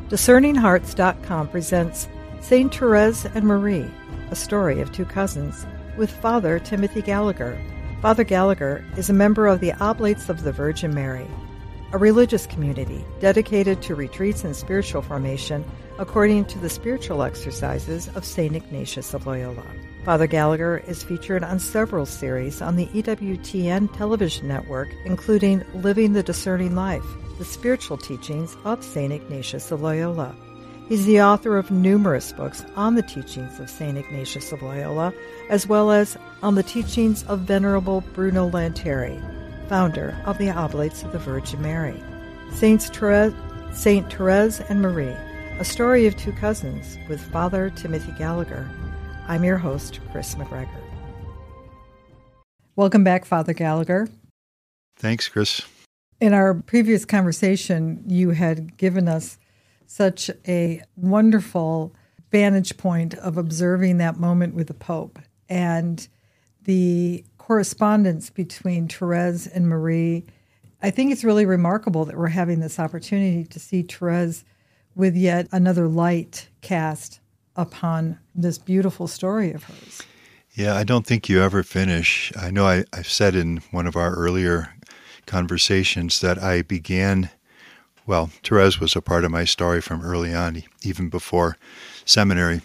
DiscerningHearts.com presents Saint Therese and Marie, a story of two cousins, with Father Timothy Gallagher. Father Gallagher is a member of the Oblates of the Virgin Mary, a religious community dedicated to retreats and spiritual formation according to the spiritual exercises of St. Ignatius of Loyola. Father Gallagher is featured on several series on the EWTN television network, including Living the Discerning Life, the spiritual teachings of St. Ignatius of Loyola. He's the author of numerous books on the teachings of St. Ignatius of Loyola, as well as on the teachings of Venerable Bruno Lanteri, founder of the Oblates of the Virgin Mary. Saint Therese and Marie, a story of two cousins, with Father Timothy Gallagher. I'm your host, Chris McGregor. Welcome back, Father Gallagher. Thanks, Chris. In our previous conversation, you had given us such a wonderful vantage point of observing that moment with the Pope and the correspondence between Therese and Marie. I think it's really remarkable that we're having this opportunity to see Therese with yet another light cast upon this beautiful story of hers. Yeah, I don't think you ever finish. I know I've said in one of our earlier conversations that I began, well, Therese was a part of my story from early on, even before seminary.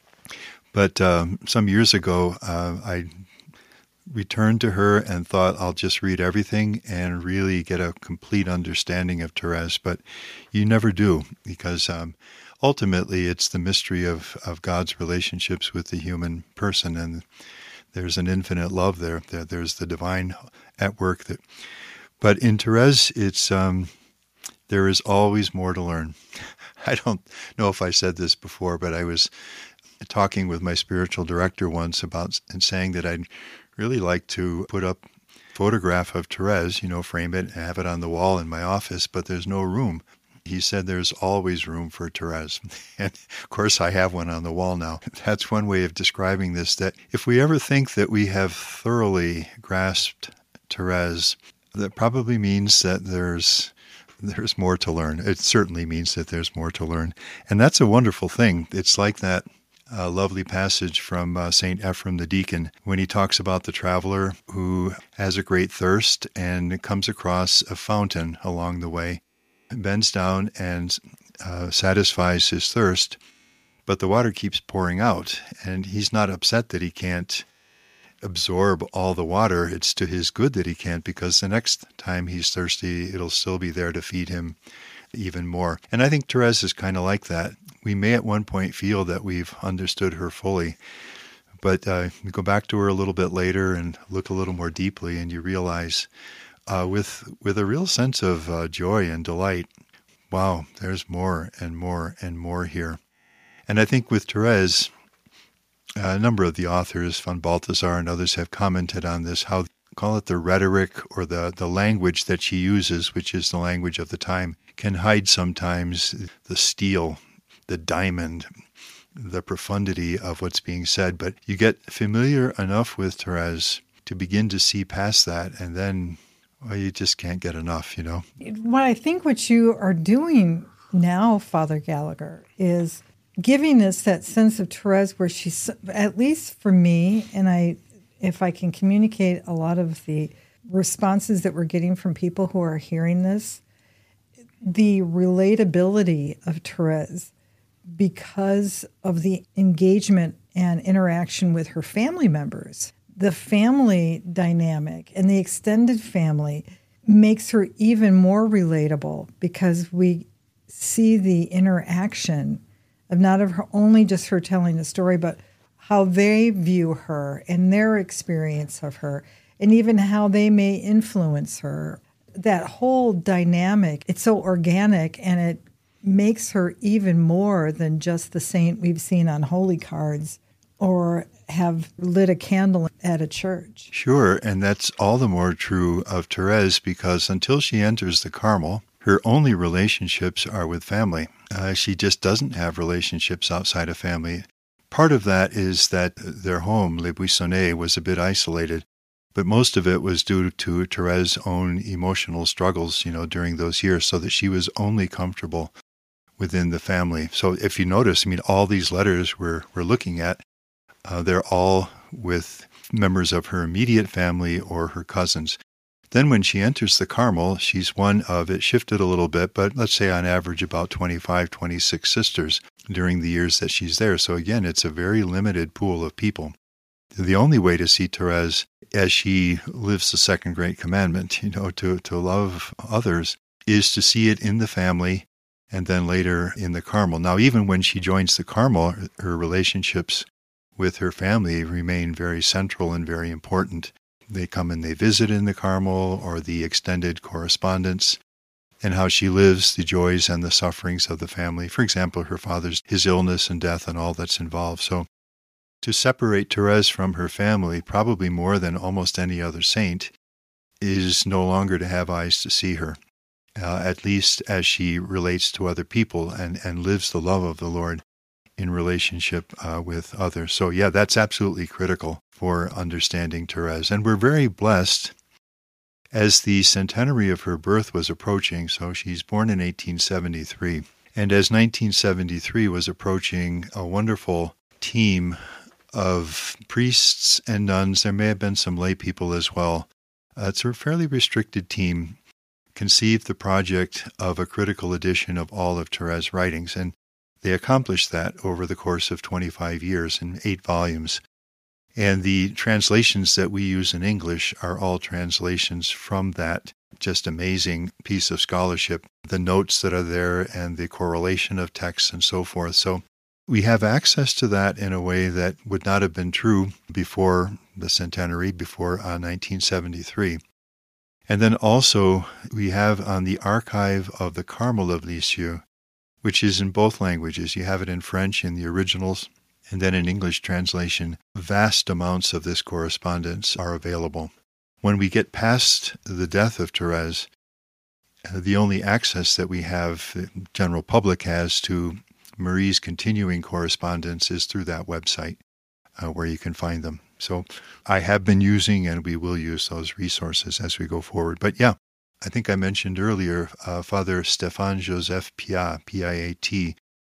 But some years ago, I returned to her and thought I'll just read everything and really get a complete understanding of Therese. But you never do, because ultimately it's the mystery of God's relationships with the human person, and there's an infinite love there. There's the divine at work. But in Therese, it's there is always more to learn. I don't know if I said this before, but I was talking with my spiritual director once about and saying that I'd really like to put up a photograph of Therese, frame it and have it on the wall in my office, but there's no room. He said there's always room for Therese. And of course I have one on the wall now. That's one way of describing this, that if we ever think that we have thoroughly grasped Therese, that probably means that there's more to learn. It certainly means that there's more to learn. And that's a wonderful thing. It's like that lovely passage from St. Ephraim the Deacon when he talks about the traveler who has a great thirst and comes across a fountain along the way, bends down and satisfies his thirst, but the water keeps pouring out, and he's not upset that he can't absorb all the water. It's to his good that he can't, because the next time he's thirsty, it'll still be there to feed him even more. And I think Therese is kind of like that. We may at one point feel that we've understood her fully, but you go back to her a little bit later and look a little more deeply, and you realize with a real sense of joy and delight, wow, there's more and more and more here. And I think with Therese, a number of the authors, von Balthasar and others, have commented on this, how call it the rhetoric or the language that she uses, which is the language of the time, can hide sometimes the steel, the diamond, the profundity of what's being said. But you get familiar enough with Therese to begin to see past that, and then, well, you just can't get enough, What I think what you are doing now, Father Gallagher, is giving us that sense of Therese where she's, at least for me, and if I can communicate a lot of the responses that we're getting from people who are hearing this, the relatability of Therese because of the engagement and interaction with her family members. The family dynamic and the extended family makes her even more relatable because we see the interaction of not of her, only just her telling the story, but how they view her and their experience of her, and even how they may influence her. That whole dynamic, it's so organic, and it makes her even more than just the saint we've seen on holy cards or have lit a candle at a church. Sure, and that's all the more true of Therese, because until she enters the Carmel, her only relationships are with family. She just doesn't have relationships outside of family. Part of that is that their home, Les Buissonnets, was a bit isolated, but most of it was due to Therese's own emotional struggles, during those years, so that she was only comfortable within the family. So if you notice, all these letters we're looking at, they're all with members of her immediate family or her cousins. Then when she enters the Carmel, she's one of, it shifted a little bit, but let's say on average about 25, 26 sisters during the years that she's there. So again, it's a very limited pool of people. The only way to see Therese as she lives the second great commandment, to love others, is to see it in the family and then later in the Carmel. Now, even when she joins the Carmel, her relationships with her family remain very central and very important. They come and they visit in the Carmel, or the extended correspondence, and how she lives the joys and the sufferings of the family. For example, his illness and death and all that's involved. So to separate Therese from her family, probably more than almost any other saint, is no longer to have eyes to see her, at least as she relates to other people and lives the love of the Lord in relationship with others. So yeah, that's absolutely critical for understanding Therese. And we're very blessed as the centenary of her birth was approaching. So she's born in 1873. And as 1973 was approaching, a wonderful team of priests and nuns, there may have been some lay people as well. It's a fairly restricted team, conceived the project of a critical edition of all of Therese's writings. And they accomplished that over the course of 25 years in 8 volumes. And the translations that we use in English are all translations from that just amazing piece of scholarship, the notes that are there and the correlation of texts and so forth. So we have access to that in a way that would not have been true before the centenary, before 1973. And then also we have on the archive of the Carmel of Lisieux, which is in both languages. You have it in French in the originals, and then in English translation, vast amounts of this correspondence are available. When we get past the death of Therese, the only access that we have, the general public has, to Marie's continuing correspondence is through that website where you can find them. So I have been using, and we will use those resources as we go forward. But yeah, I think I mentioned earlier Father Stéphane Joseph Piat, P-I-A-T,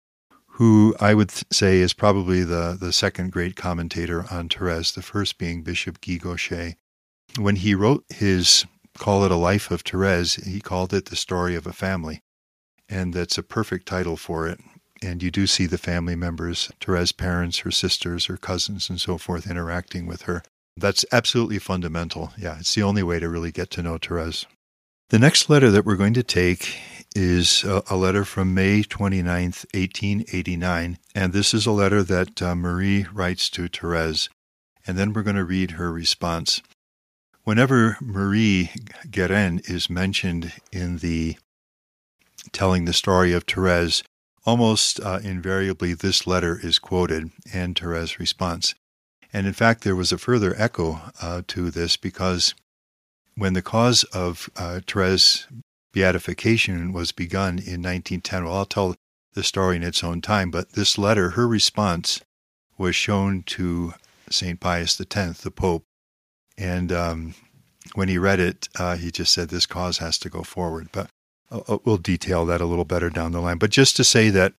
who I would say is probably the second great commentator on Therese, the first being Bishop Guy Gaucher. When he wrote his Call It a Life of Therese, he called it The Story of a Family. And that's a perfect title for it. And you do see the family members, Therese's parents, her sisters, her cousins, and so forth, interacting with her. That's absolutely fundamental. Yeah, it's the only way to really get to know Therese. The next letter that we're going to take is a letter from May 29th, 1889. And this is a letter that Marie writes to Therese. And then we're going to read her response. Whenever Marie Guérin is mentioned in the telling the story of Therese, almost invariably this letter is quoted and Therese's response. And in fact, there was a further echo to this, because when the cause of Therese's beatification was begun in 1910, well, I'll tell the story in its own time, but this letter, her response, was shown to St. Pius X, the Pope. And when he read it, he just said, this cause has to go forward. But we'll detail that a little better down the line. But just to say that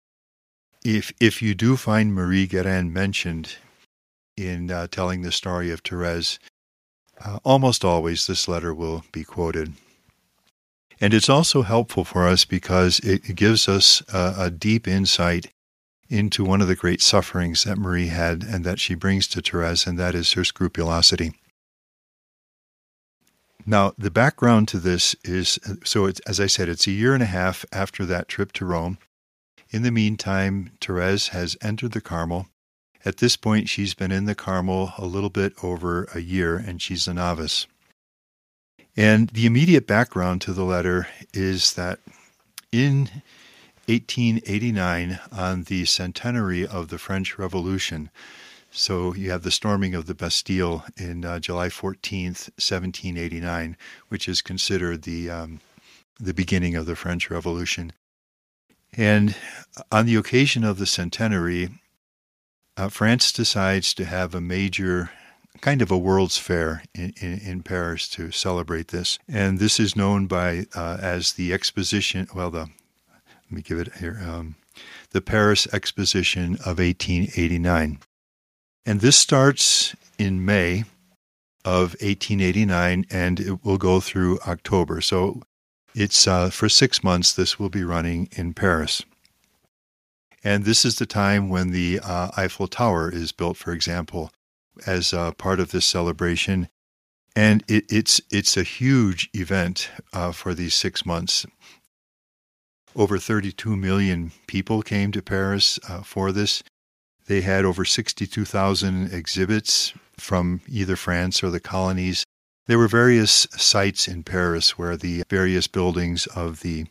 if you do find Marie Guérin mentioned in telling the story of Therese, almost always this letter will be quoted. And it's also helpful for us because it gives us a deep insight into one of the great sufferings that Marie had and that she brings to Therese, and that is her scrupulosity. Now, the background to this is, as I said, it's a year and a half after that trip to Rome. In the meantime, Therese has entered the Carmel. At this point, she's been in the Carmel a little bit over a year, and she's a novice. And the immediate background to the letter is that in 1889, on the centenary of the French Revolution, so you have the storming of the Bastille in July 14th, 1789, which is considered the beginning of the French Revolution. And on the occasion of the centenary, France decides to have a major, kind of a World's Fair in Paris to celebrate this. And this is known by as the Exposition, Let me give it here. The Paris Exposition of 1889. And this starts in May of 1889, and it will go through October. So it's for 6 months this will be running in Paris. And this is the time when the Eiffel Tower is built, for example, as part of this celebration. And it's a huge event for these 6 months. Over 32 million people came to Paris for this. They had over 62,000 exhibits from either France or the colonies. There were various sites in Paris where the various buildings of the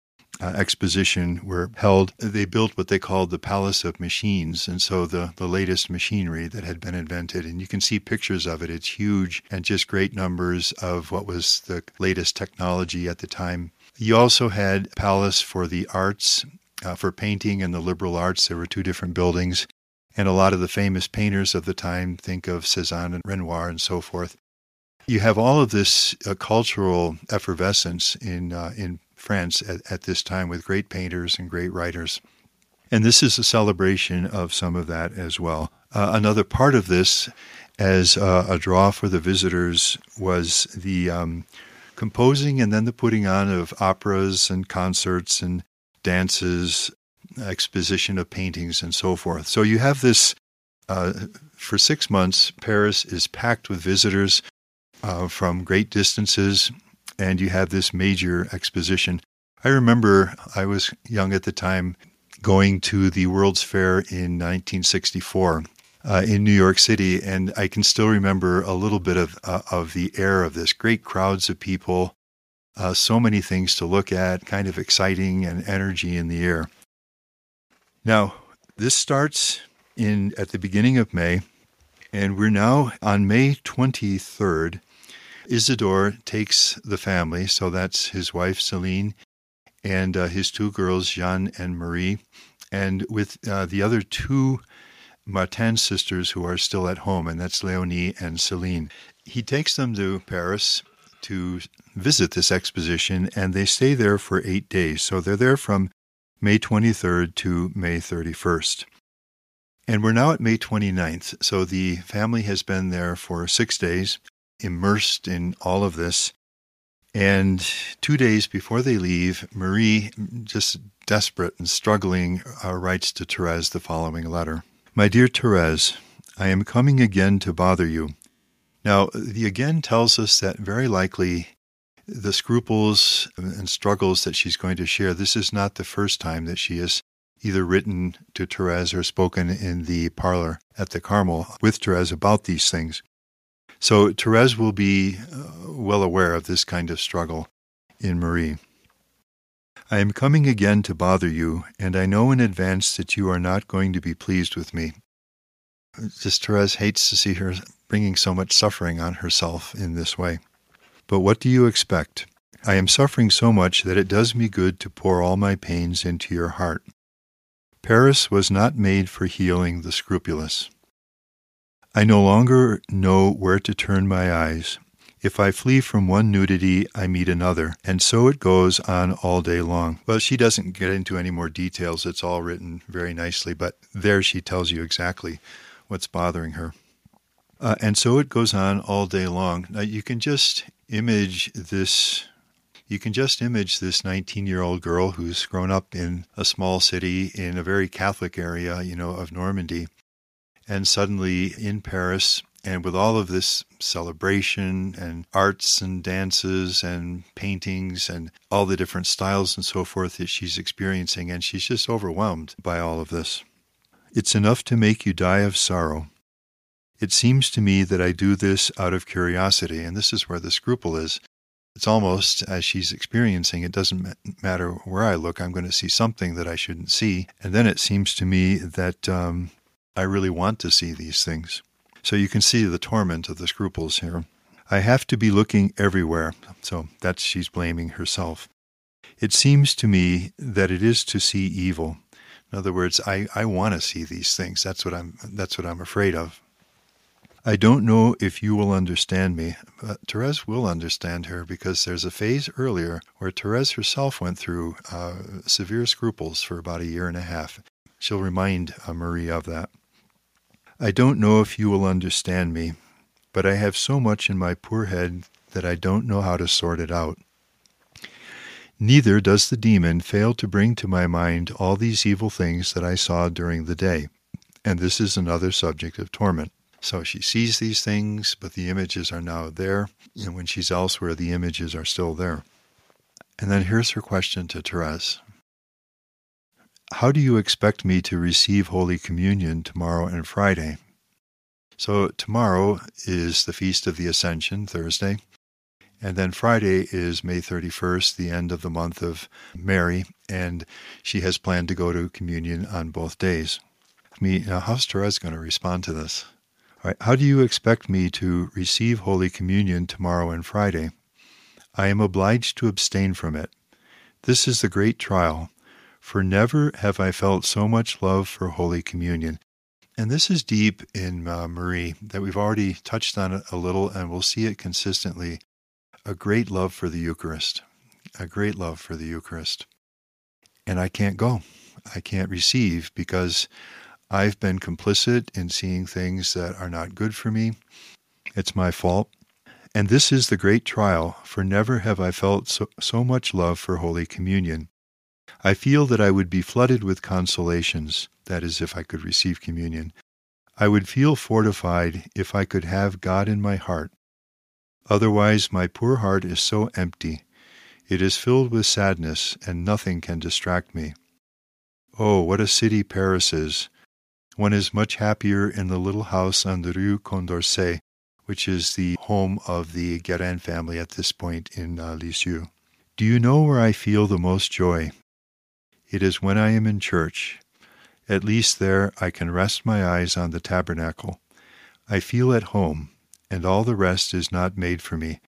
exposition were held. They built what they called the Palace of Machines, and so the latest machinery that had been invented. And you can see pictures of it. It's huge and just great numbers of what was the latest technology at the time. You also had Palace for the Arts, for painting and the liberal arts. There were 2 different buildings. And a lot of the famous painters of the time, think of Cézanne and Renoir and so forth. You have all of this cultural effervescence in France at this time with great painters and great writers. And this is a celebration of some of that as well. Another part of this, as a draw for the visitors, was the composing and then the putting on of operas and concerts and dances, exposition of paintings and so forth. So you have this, for 6 months, Paris is packed with visitors from great distances, and you have this major exposition. I remember I was young at the time going to the World's Fair in 1964 in New York City, and I can still remember a little bit of the air of this. Great crowds of people, so many things to look at, kind of exciting and energy in the air. Now, this starts at the beginning of May, and we're now on May 23rd. Isidore takes the family, so that's his wife Celine and his 2 girls, Jeanne and Marie, and with the other 2 Martin sisters who are still at home, and that's Léonie and Celine. He takes them to Paris to visit this exposition, and they stay there for 8 days. So they're there from May 23rd to May 31st. And we're now at May 29th, so the family has been there for 6 days, immersed in all of this. And 2 days before they leave, Marie, just desperate and struggling, writes to Therese the following letter. My dear Therese, I am coming again to bother you. Now, the again tells us that very likely the scruples and struggles that she's going to share, this is not the first time that she has either written to Therese or spoken in the parlor at the Carmel with Therese about these things. So Therese will be well aware of this kind of struggle in Marie. I am coming again to bother you, and I know in advance that you are not going to be pleased with me. Just Therese hates to see her bringing so much suffering on herself in this way. But what do you expect? I am suffering so much that it does me good to pour all my pains into your heart. Paris was not made for healing the scrupulous. I no longer know where to turn my eyes. If I flee from one nudity, I meet another, and so it goes on all day long. Well, she doesn't get into any more details. It's all written very nicely, but there she tells you exactly what's bothering her. And so it goes on all day long. Now, you can just image this 19-year-old girl who's grown up in a small city in a very Catholic area, of Normandy, and suddenly in Paris, and with all of this celebration and arts and dances and paintings and all the different styles and so forth that she's experiencing, and she's just overwhelmed by all of this. It's enough to make you die of sorrow. It seems to me that I do this out of curiosity, and this is where the scruple is. It's almost, as she's experiencing, it doesn't matter where I look, I'm going to see something that I shouldn't see. And then it seems to me that I really want to see these things. So you can see the torment of the scruples here. I have to be looking everywhere. So she's blaming herself. It seems to me that it is to see evil. In other words, I want to see these things. That's what I'm afraid of. I don't know if you will understand me, but Therese will understand her because there's a phase earlier where Therese herself went through severe scruples for about a year and a half. She'll remind Marie of that. I don't know if you will understand me, but I have so much in my poor head that I don't know how to sort it out. Neither does the demon fail to bring to my mind all these evil things that I saw during the day. And this is another subject of torment. So she sees these things, but the images are now there. And when she's elsewhere, the images are still there. And then here's her question to Therese. How do you expect me to receive Holy Communion tomorrow and Friday? So tomorrow is the Feast of the Ascension, Thursday. And then Friday is May 31st, the end of the month of Mary, and she has planned to go to communion on both days. Now, how's Therese going to respond to this? All right, how do you expect me to receive Holy Communion tomorrow and Friday? I am obliged to abstain from it. This is the great trial, for never have I felt so much love for Holy Communion. And this is deep in Marie, that we've already touched on it a little, and we'll see it consistently. A great love for the Eucharist, a great love for the Eucharist. And I can't go. I can't receive because I've been complicit in seeing things that are not good for me. It's my fault. And this is the great trial, for never have I felt so much love for Holy Communion. I feel that I would be flooded with consolations, that is, if I could receive communion. I would feel fortified if I could have God in my heart. Otherwise, my poor heart is so empty. It is filled with sadness, and nothing can distract me. Oh, what a city Paris is! One is much happier in the little house on the Rue Condorcet, which is the home of the Guérin family at this point in Lisieux. Do you know where I feel the most joy? It is when I am in church. At least there I can rest my eyes on the tabernacle. I feel at home, and all the rest is not made for me.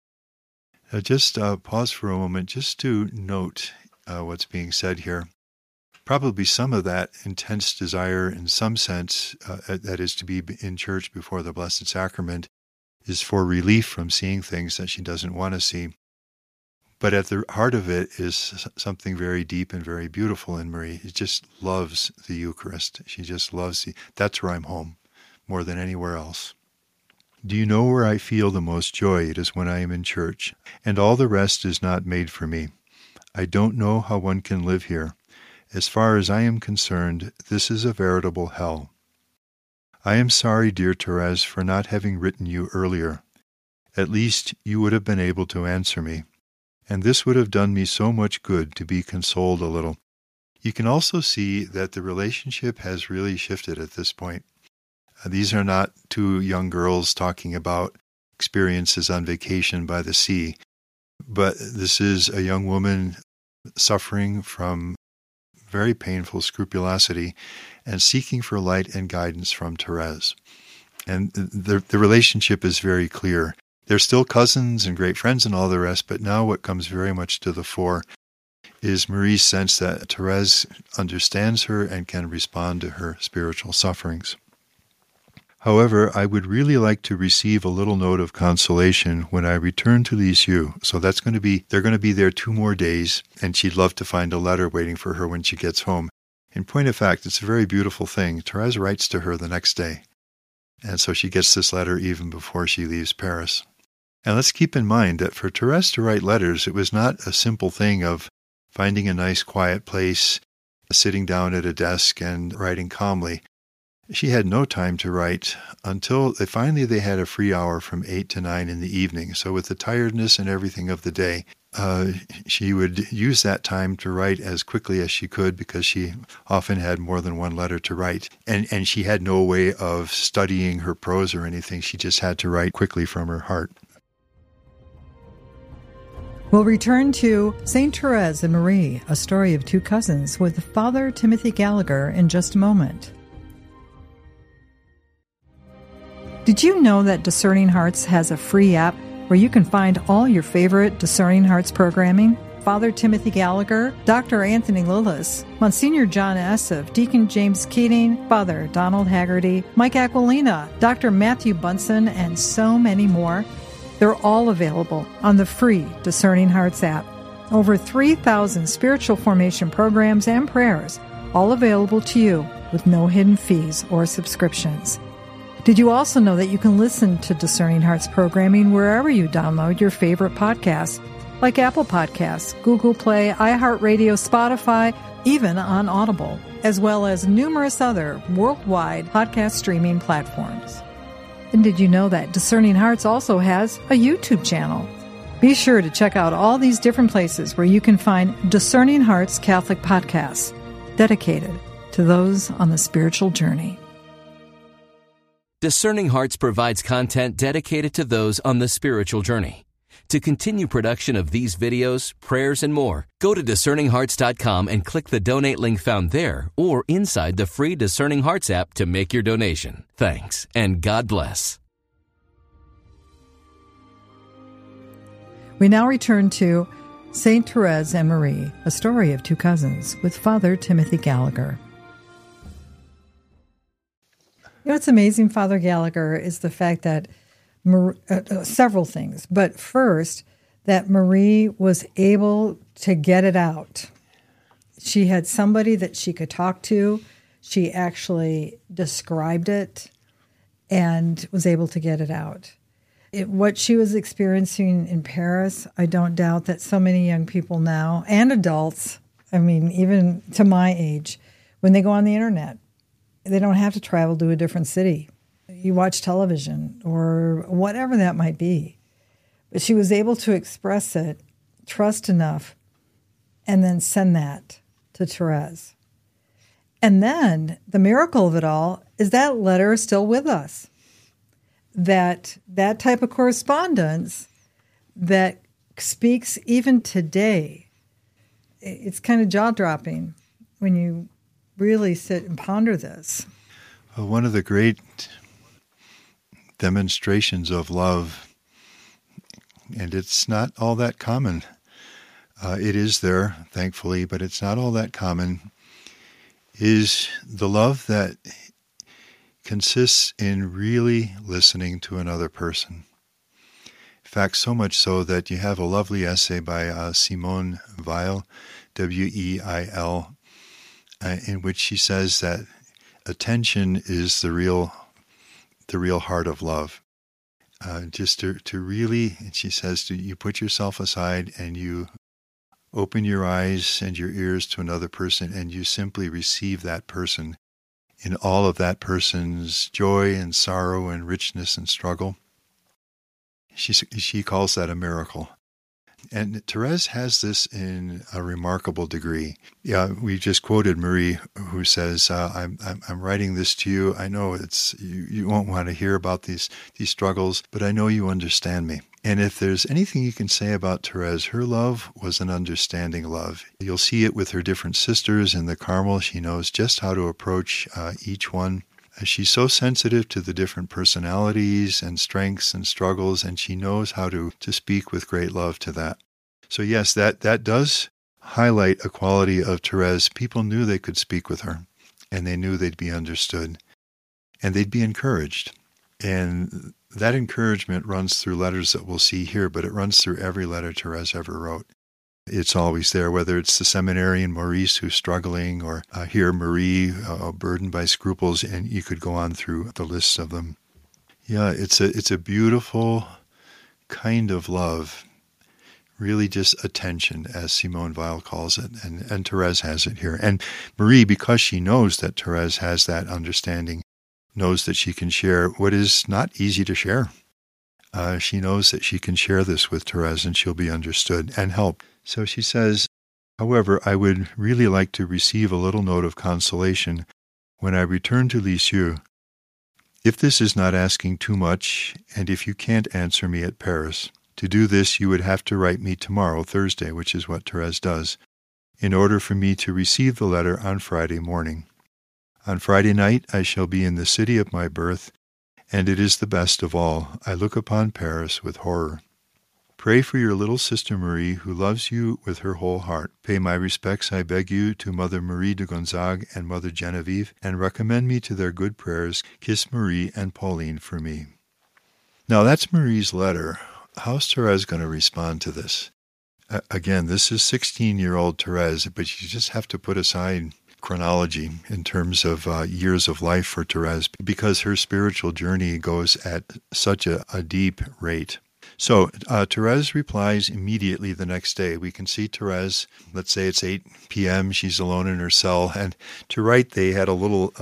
Just pause for a moment just to note what's being said here. Probably some of that intense desire in some sense, that is to be in church before the Blessed Sacrament, is for relief from seeing things that she doesn't want to see. But at the heart of it is something very deep and very beautiful in Marie. She just loves the Eucharist. She just loves that's where I'm home, more than anywhere else. Do you know where I feel the most joy? It is when I am in church, and all the rest is not made for me. I don't know how one can live here. As far as I am concerned, this is a veritable hell. I am sorry, dear Therese, for not having written you earlier. At least you would have been able to answer me, and this would have done me so much good to be consoled a little. You can also see that the relationship has really shifted at this point. These are not two young girls talking about experiences on vacation by the sea, but this is a young woman suffering from very painful scrupulosity and seeking for light and guidance from Therese. And the relationship is very clear. They're still cousins and great friends and all the rest, but now what comes very much to the fore is Marie's sense that Therese understands her and can respond to her spiritual sufferings. However, I would really like to receive a little note of consolation when I return to Lisieux. So they're going to be there 2 more days, and she'd love to find a letter waiting for her when she gets home. In point of fact, it's a very beautiful thing. Therese writes to her the next day, and so she gets this letter even before she leaves Paris. And let's keep in mind that for Therese to write letters, it was not a simple thing of finding a nice quiet place, sitting down at a desk and writing calmly. She had no time to write until finally they had a free hour from 8 to 9 in the evening. So with the tiredness and everything of the day, she would use that time to write as quickly as she could because she often had more than one letter to write. And she had no way of studying her prose or anything. She just had to write quickly from her heart. We'll return to St. Therese and Marie, a story of 2 cousins, with Father Timothy Gallagher in just a moment. Did you know that Discerning Hearts has a free app where you can find all your favorite Discerning Hearts programming? Father Timothy Gallagher, Dr. Anthony Lillis, Monsignor John Esseff, Deacon James Keating, Father Donald Haggerty, Mike Aquilina, Dr. Matthew Bunson, and so many more. They're all available on the free Discerning Hearts app. Over 3,000 spiritual formation programs and prayers, all available to you with no hidden fees or subscriptions. Did you also know that you can listen to Discerning Hearts programming wherever you download your favorite podcasts, like Apple Podcasts, Google Play, iHeartRadio, Spotify, even on Audible, as well as numerous other worldwide podcast streaming platforms. And did you know that Discerning Hearts also has a YouTube channel? Be sure to check out all these different places where you can find Discerning Hearts Catholic podcasts dedicated to those on the spiritual journey. Discerning Hearts provides content dedicated to those on the spiritual journey. To continue production of these videos, prayers, and more, go to discerninghearts.com and click the donate link found there or inside the free Discerning Hearts app to make your donation. Thanks, and God bless. We now return to St. Therese and Marie, a story of two cousins, with Father Timothy Gallagher. You know what's amazing, Father Gallagher, is the fact that several things. But first, that Marie was able to get it out. She had somebody that she could talk to. She actually described it and was able to get it out. What she was experiencing in Paris, I don't doubt that so many young people now, and adults, I mean, even to my age, when they go on the internet, they don't have to travel to a different city. You watch television or whatever that might be. But she was able to express it, trust enough, and then send that to Therese. And then the miracle of it all is that letter is still with us. That type of correspondence that speaks even today, it's kind of jaw-dropping when you really sit and ponder this. Well, one of the great demonstrations of love, and it's not all that common. It is there, thankfully, but it's not all that common, is the love that consists in really listening to another person. In fact, so much so that you have a lovely essay by Simone Weil, W-E-I-L, in which she says that attention is the real heart of love. Just to really, and she says, you put yourself aside and you open your eyes and your ears to another person and you simply receive that person in all of that person's joy and sorrow and richness and struggle. She calls that a miracle. And Therese has this in a remarkable degree. Yeah, we just quoted Marie, who says, "I'm writing this to you. I know you won't want to hear about these struggles, but I know you understand me." And if there's anything you can say about Therese, her love was an understanding love. You'll see it with her different sisters in the Carmel. She knows just how to approach each one. She's so sensitive to the different personalities and strengths and struggles, and she knows how to speak with great love to that. So yes, that does highlight a quality of Therese. People knew they could speak with her, and they knew they'd be understood, and they'd be encouraged. And that encouragement runs through letters that we'll see here, but it runs through every letter Therese ever wrote. It's always there, whether it's the seminarian Maurice who's struggling, or here Marie, burdened by scruples, and you could go on through the list of them. Yeah, it's a beautiful kind of love, really just attention, as Simone Weil calls it, and Therese has it here. And Marie, because she knows that Therese has that understanding, knows that she can share what is not easy to share. She knows that she can share this with Therese and she'll be understood and helped. So she says, "However, I would really like to receive a little note of consolation when I return to Lisieux. If this is not asking too much, and if you can't answer me at Paris, to do this you would have to write me tomorrow, Thursday," which is what Therese does, "in order for me to receive the letter on Friday morning. On Friday night I shall be in the city of my birth, and it is the best of all. I look upon Paris with horror. Pray for your little sister Marie, who loves you with her whole heart. Pay my respects, I beg you, to Mother Marie de Gonzague and Mother Genevieve, and recommend me to their good prayers. Kiss Marie and Pauline for me. Now that's Marie's letter. How's Therese going to respond to this? Again, this is 16-year-old Therese, but you just have to put aside chronology in terms of years of life for Therese, because her spiritual journey goes at such a deep rate. So Therese replies immediately the next day. We can see Therese, let's say it's 8 p.m., she's alone in her cell, and to write they had a little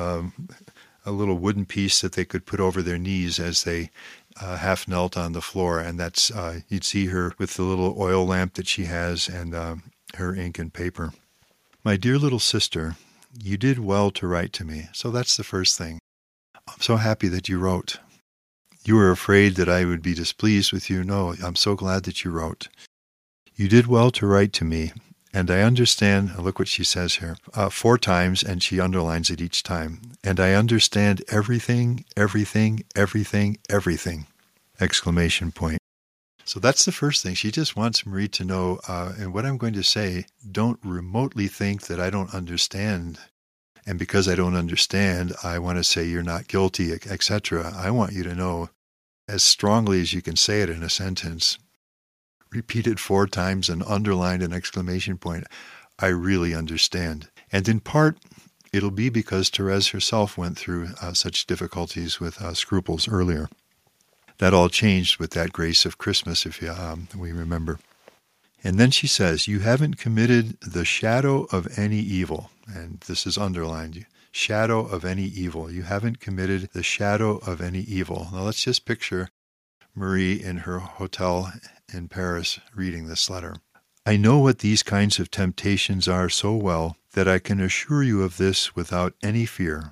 wooden piece that they could put over their knees as they half knelt on the floor, and that's you'd see her with the little oil lamp that she has and her ink and paper. My dear little sister, you did well to write to me. So that's the first thing. I'm so happy that you wrote. You were afraid that I would be displeased with you. No, I'm so glad that you wrote. You did well to write to me, and I understand, look what she says here, 4 times, and she underlines it each time. And I understand everything, everything, everything, everything, exclamation point. So that's the first thing. She just wants Marie to know, and what I'm going to say, don't remotely think that I don't understand. And because I don't understand, I want to say you're not guilty, etc. I want you to know as strongly as you can say it in a sentence, repeated 4 times and underlined an exclamation point, I really understand. And in part, it'll be because Therese herself went through such difficulties with scruples earlier. That all changed with that grace of Christmas, if we remember. And then she says, you haven't committed the shadow of any evil. And this is underlined, shadow of any evil. You haven't committed the shadow of any evil. Now let's just picture Marie in her hotel in Paris reading this letter. I know what these kinds of temptations are so well that I can assure you of this without any fear.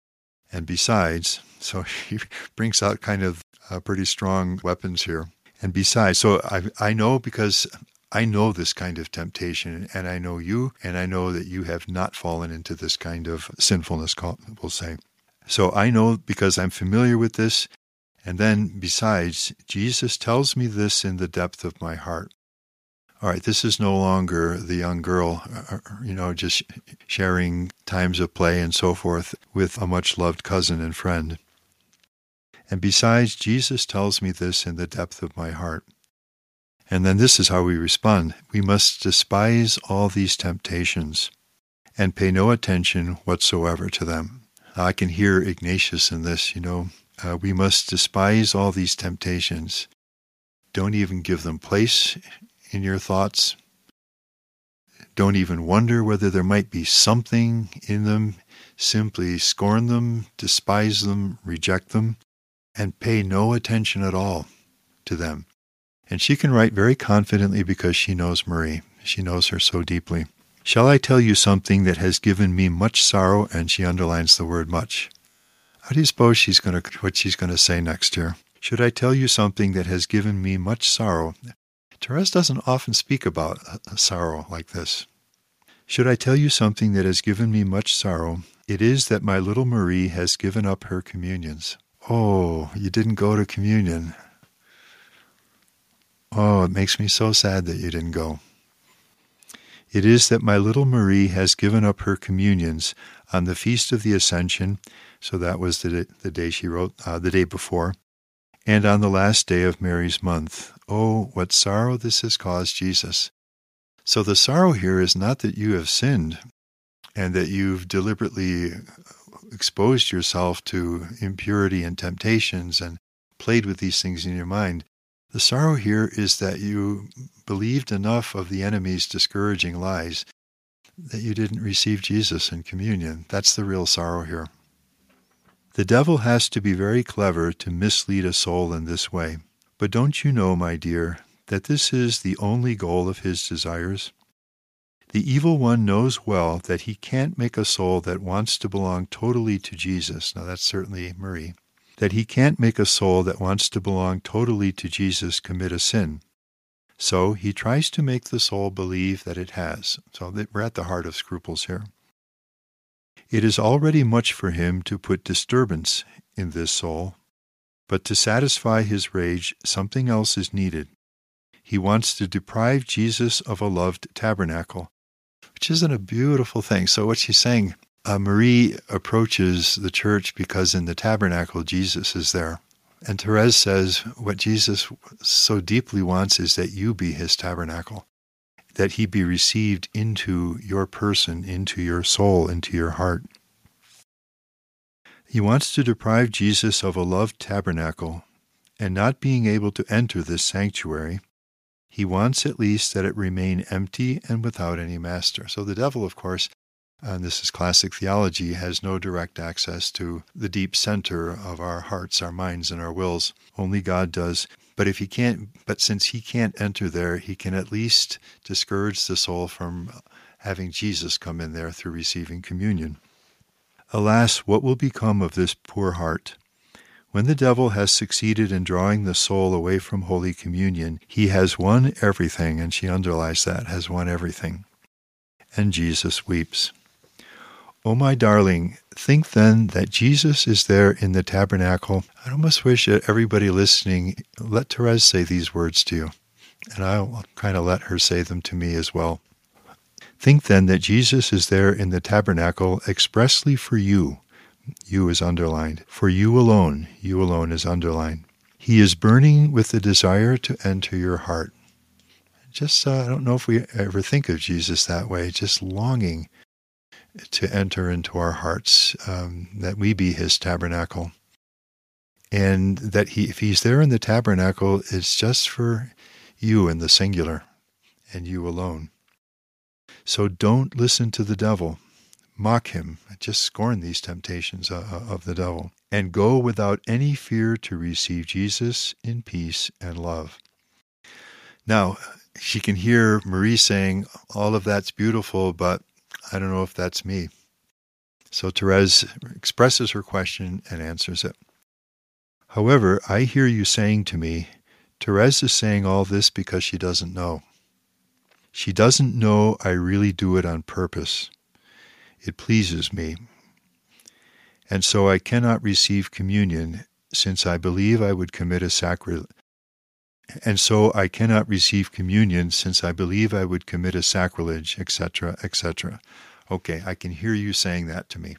And besides, so she brings out kind of pretty strong weapons here. And besides, so I know because I know this kind of temptation, and I know you, and I know that you have not fallen into this kind of sinfulness, we'll say. So I know because I'm familiar with this, and then besides, Jesus tells me this in the depth of my heart. All right, this is no longer the young girl, just sharing times of play and so forth with a much-loved cousin and friend. And besides, Jesus tells me this in the depth of my heart. And then this is how we respond. We must despise all these temptations and pay no attention whatsoever to them. Now, I can hear Ignatius in this, we must despise all these temptations. Don't even give them place in your thoughts. Don't even wonder whether there might be something in them. Simply scorn them, despise them, reject them, and pay no attention at all to them. And she can write very confidently because she knows Marie. She knows her so deeply. Shall I tell you something that has given me much sorrow? And she underlines the word much. How do you suppose what she's going to say next here? Should I tell you something that has given me much sorrow? Therese doesn't often speak about sorrow like this. Should I tell you something that has given me much sorrow? It is that my little Marie has given up her communions. Oh, you didn't go to communion. Oh, it makes me so sad that you didn't go. It is that my little Marie has given up her communions on the Feast of the Ascension, so that was the day she wrote, the day before, and on the last day of Mary's month. Oh, what sorrow this has caused Jesus. So the sorrow here is not that you have sinned and that you've deliberately exposed yourself to impurity and temptations and played with these things in your mind. The sorrow here is that you believed enough of the enemy's discouraging lies that you didn't receive Jesus in communion. That's the real sorrow here. The devil has to be very clever to mislead a soul in this way. But don't you know, my dear, that this is the only goal of his desires? The evil one knows well that he can't make a soul that wants to belong totally to Jesus. Now that's certainly Marie. That he can't make a soul that wants to belong totally to Jesus commit a sin. So he tries to make the soul believe that it has. So we're at the heart of scruples here. It is already much for him to put disturbance in this soul, but to satisfy his rage, something else is needed. He wants to deprive Jesus of a loved tabernacle, which isn't a beautiful thing. So what she's saying, Marie approaches the church because in the tabernacle Jesus is there. And Therese says what Jesus so deeply wants is that you be his tabernacle, that he be received into your person, into your soul, into your heart. He wants to deprive Jesus of a loved tabernacle, and not being able to enter this sanctuary, he wants at least that it remain empty and without any master. So the devil, of course, and this is classic theology, has no direct access to the deep center of our hearts, our minds, and our wills. Only God does. But since he can't enter there, he can at least discourage the soul from having Jesus come in there through receiving communion. Alas, what will become of this poor heart? When the devil has succeeded in drawing the soul away from Holy Communion, he has won everything, and she underlies that, has won everything. And Jesus weeps. Oh, my darling, think then that Jesus is there in the tabernacle. I almost wish that everybody listening, let Therese say these words to you, and I'll kind of let her say them to me as well. Think then that Jesus is there in the tabernacle expressly for you. You is underlined. For you alone is underlined. He is burning with the desire to enter your heart. Just, I don't know if we ever think of Jesus that way, just longing to enter into our hearts, that we be his tabernacle. And that if he's there in the tabernacle, it's just for you in the singular, and you alone. So don't listen to the devil. Mock him. Just scorn these temptations of the devil. And go without any fear to receive Jesus in peace and love. Now, she can hear Marie saying, all of that's beautiful, but I don't know if that's me. So Therese expresses her question and answers it. However, I hear you saying to me, Therese is saying all this because she doesn't know. She doesn't know I really do it on purpose. It pleases me. And so I cannot receive communion since I believe I would commit a sacrilege. Etc., etc. Okay, I can hear you saying that to me.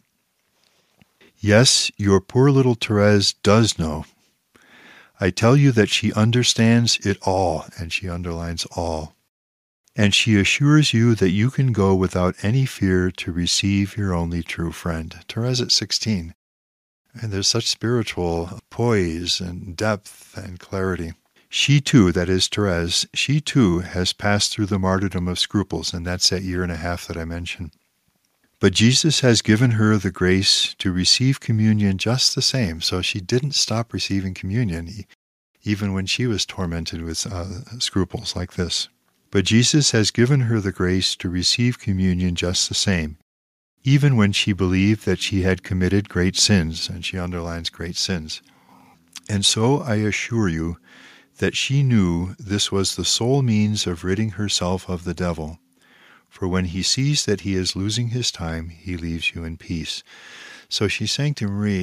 Yes, your poor little Therese does know. I tell you that she understands it all, and she underlines all. And she assures you that you can go without any fear to receive your only true friend. Therese at 16. And there's such spiritual poise and depth and clarity. She too, that is Therese, she too has passed through the martyrdom of scruples, and that's that 1.5 years that I mentioned. But Jesus has given her the grace to receive communion just the same, so she didn't stop receiving communion, even when she was tormented with scruples like this. But Jesus has given her the grace to receive communion just the same, even when she believed that she had committed great sins, and she underlines great sins. And so I assure you that she knew this was the sole means of ridding herself of the devil. For when he sees that he is losing his time, he leaves you in peace. So she's saying to Marie,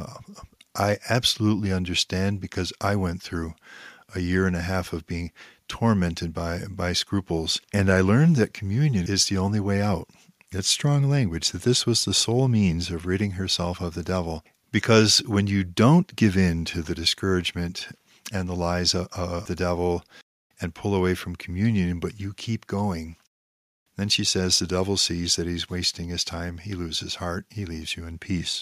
I absolutely understand because I went through 1.5 years of being tormented by scruples, and I learned that communion is the only way out. It's strong language, that this was the sole means of ridding herself of the devil. Because when you don't give in to the discouragement and the lies of the devil and pull away from communion, but you keep going, then she says the devil sees that he's wasting his time, he loses heart, he leaves you in peace.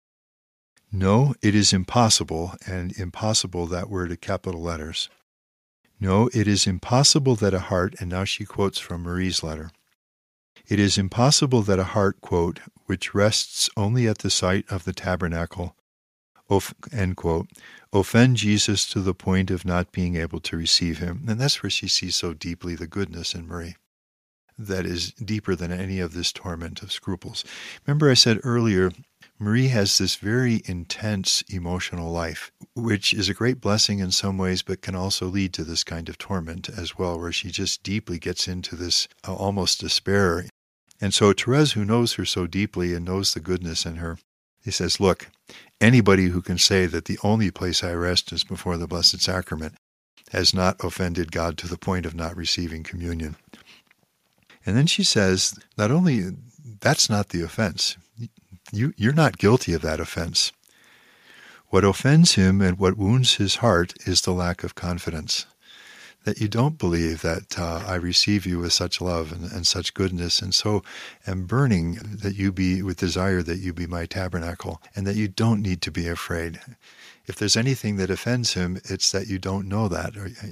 No, it is impossible, and impossible, that word in capital letters. No, it is impossible that a heart, and now she quotes from Marie's letter, it is impossible that a heart, quote, which rests only at the sight of the tabernacle, end quote, offend Jesus to the point of not being able to receive him. And that's where she sees so deeply the goodness in Marie. That is deeper than any of this torment of scruples. Remember I said earlier, Marie has this very intense emotional life, which is a great blessing in some ways, but can also lead to this kind of torment as well, where she just deeply gets into this almost despair. And so Therese, who knows her so deeply and knows the goodness in her, he says, look, anybody who can say that the only place I rest is before the Blessed Sacrament, has not offended God to the point of not receiving communion. And then she says, not only that's not the offense. You're not guilty of that offense. What offends him and what wounds his heart is the lack of confidence, that you don't believe that I receive you with such love and such goodness, and so am burning that you be with desire that you be my tabernacle, and that you don't need to be afraid. If there's anything that offends him, it's that you don't know that.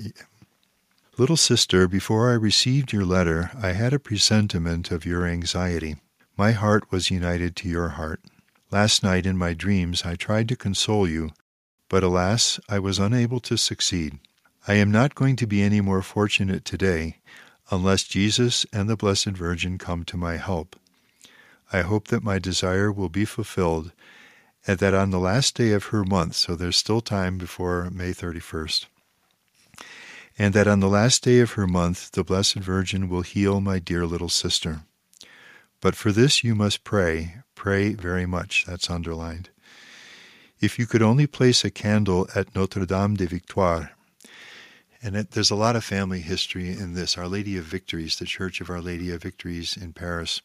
Little sister, before I received your letter, I had a presentiment of your anxiety. My heart was united to your heart. Last night in my dreams I tried to console you, but alas, I was unable to succeed. I am not going to be any more fortunate today unless Jesus and the Blessed Virgin come to my help. I hope that my desire will be fulfilled, and that on the last day of her month, so there's still time before May 31st, and that on the last day of her month the Blessed Virgin will heal my dear little sister. But for this you must pray very much, that's underlined. If you could only place a candle at Notre-Dame des Victoires, and there's a lot of family history in this. Our Lady of Victories, the Church of Our Lady of Victories in Paris.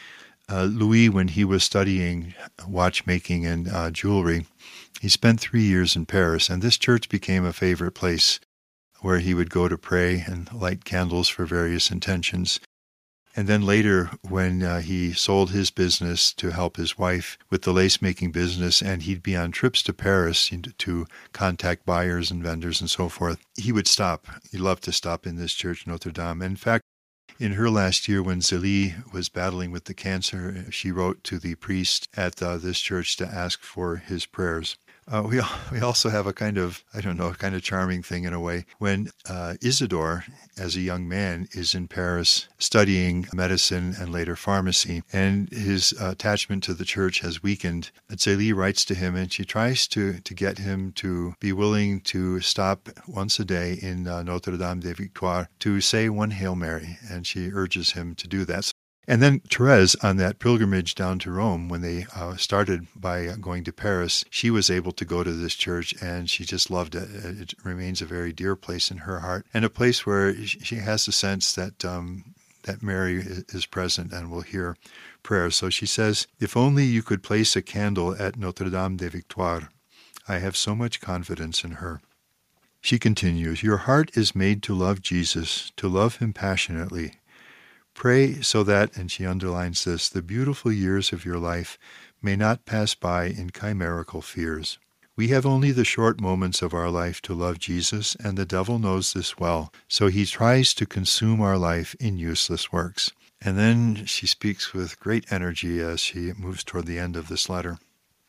Louis, when he was studying watchmaking and jewelry, he spent 3 years in Paris, and this church became a favorite place where he would go to pray and light candles for various intentions. And then later, when he sold his business to help his wife with the lace-making business, and he'd be on trips to Paris to contact buyers and vendors and so forth, he would stop. He loved to stop in this church, Notre Dame. In fact, in her last year, when Zélie was battling with the cancer, she wrote to the priest at this church to ask for his prayers. We also have a kind of charming thing in a way. When Isidore, as a young man, is in Paris studying medicine and later pharmacy, and his attachment to the church has weakened, Zélie writes to him, and she tries to get him to be willing to stop once a day in Notre-Dame des Victoires to say one Hail Mary, and she urges him to do that. And then Therese, on that pilgrimage down to Rome, when they started by going to Paris, she was able to go to this church, and she just loved it. It remains a very dear place in her heart, and a place where she has the sense that that Mary is present and will hear prayers. So she says, if only you could place a candle at Notre-Dame des Victoires. I have so much confidence in her. She continues, your heart is made to love Jesus, to love him passionately. Pray so that, and she underlines this, the beautiful years of your life may not pass by in chimerical fears. We have only the short moments of our life to love Jesus, and the devil knows this well, so he tries to consume our life in useless works. And then she speaks with great energy as she moves toward the end of this letter.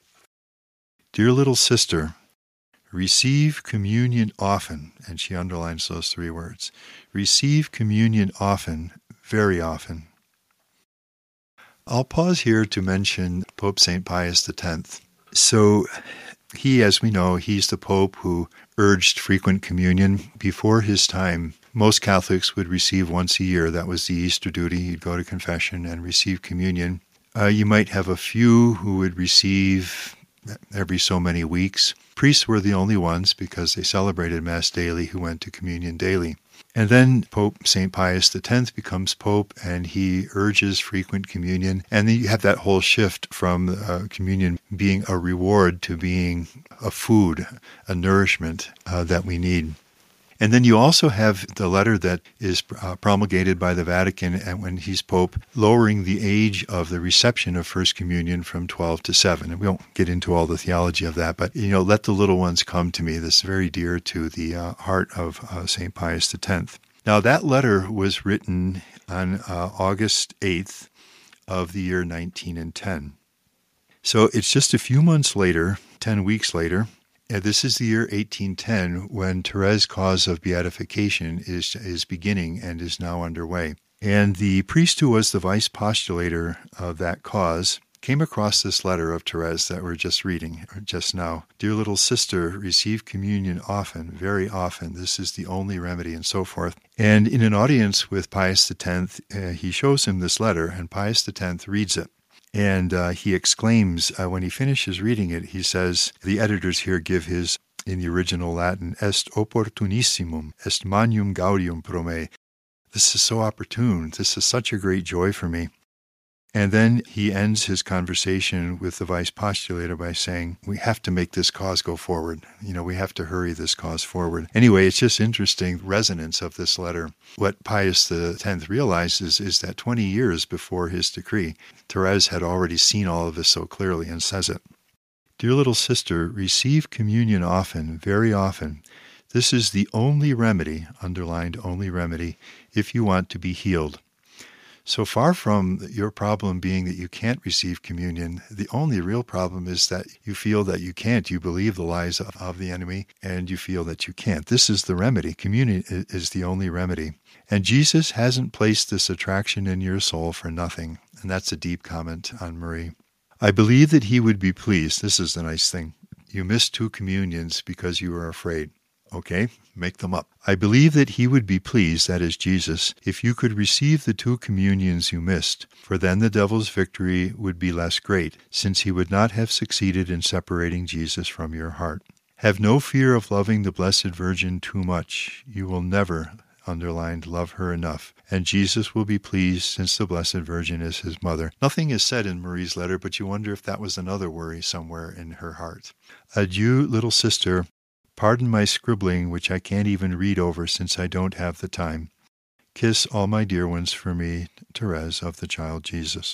Dear little sister, receive communion often, and she underlines those 3 words. Receive communion often, very often. I'll pause here to mention Pope St. Pius X. So he, as we know, he's the Pope who urged frequent communion. Before his time, most Catholics would receive once a year. That was the Easter duty. You'd go to confession and receive communion. You might have a few who would receive every so many weeks. Priests were the only ones, because they celebrated Mass daily, who went to communion daily. And then Pope St. Pius X becomes Pope, and he urges frequent communion. And then you have that whole shift from communion being a reward to being a food, a nourishment that we need. And then you also have the letter that is promulgated by the Vatican, and when he's Pope, lowering the age of the reception of First Communion from 12 to 7. And we won't get into all the theology of that, but, let the little ones come to me. This is very dear to the heart of St. Pius X. Now, that letter was written on August 8th of the year 1910. So it's just a few months later, 10 weeks later. This is the year 1810, when Therese's cause of beatification is beginning and is now underway. And the priest who was the vice postulator of that cause came across this letter of Therese that we're just reading just now. Dear little sister, receive communion often, very often. This is the only remedy, and so forth. And in an audience with Pius X, he shows him this letter, and Pius X reads it. And he exclaims, when he finishes reading it, he says, the editors here give his In the original Latin, est opportunissimum, est magnum gaudium pro me. This is so opportune. This is such a great joy for me. And then he ends his conversation with the vice postulator by saying, we have to make this cause go forward. We have to hurry this cause forward. Anyway, it's just interesting resonance of this letter. What Pius X realizes is that 20 years before his decree, Therese had already seen all of this so clearly and says it. Dear little sister, receive communion often, very often. This is the only remedy, underlined only remedy, if you want to be healed. So far from your problem being that you can't receive communion, the only real problem is that you feel that you can't. You believe the lies of the enemy, and you feel that you can't. This is the remedy. Communion is the only remedy. And Jesus hasn't placed this attraction in your soul for nothing. And that's a deep comment on Marie. I believe that he would be pleased. This is the nice thing. You missed 2 communions because you were afraid. Okay, make them up. I believe that he would be pleased, that is Jesus, if you could receive the 2 communions you missed, for then the devil's victory would be less great, since he would not have succeeded in separating Jesus from your heart. Have no fear of loving the Blessed Virgin too much. You will never, underlined, love her enough, and Jesus will be pleased since the Blessed Virgin is his mother. Nothing is said in Marie's letter, but you wonder if that was another worry somewhere in her heart. Adieu, little sister. Pardon my scribbling, which I can't even read over since I don't have the time. Kiss all my dear ones for me, Therese of the Child Jesus.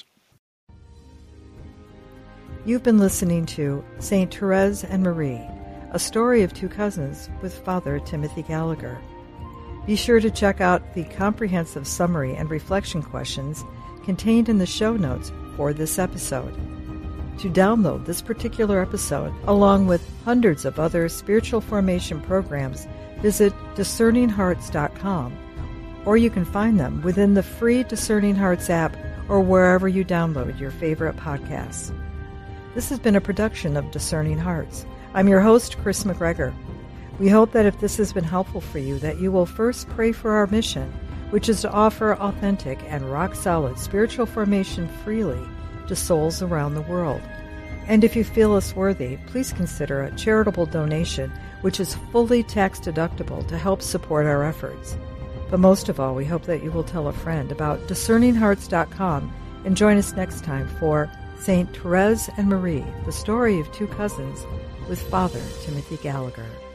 You've been listening to St. Therese and Marie, a story of 2 cousins with Father Timothy Gallagher. Be sure to check out the comprehensive summary and reflection questions contained in the show notes for this episode. To download this particular episode, along with hundreds of other spiritual formation programs, visit discerninghearts.com, or you can find them within the free Discerning Hearts app or wherever you download your favorite podcasts. This has been a production of Discerning Hearts. I'm your host, Chris McGregor. We hope that if this has been helpful for you, that you will first pray for our mission, which is to offer authentic and rock-solid spiritual formation freely to souls around the world. And if you feel us worthy, please consider a charitable donation, which is fully tax-deductible to help support our efforts. But most of all, we hope that you will tell a friend about discerninghearts.com and join us next time for St. Therese and Marie, the story of 2 cousins with Father Timothy Gallagher.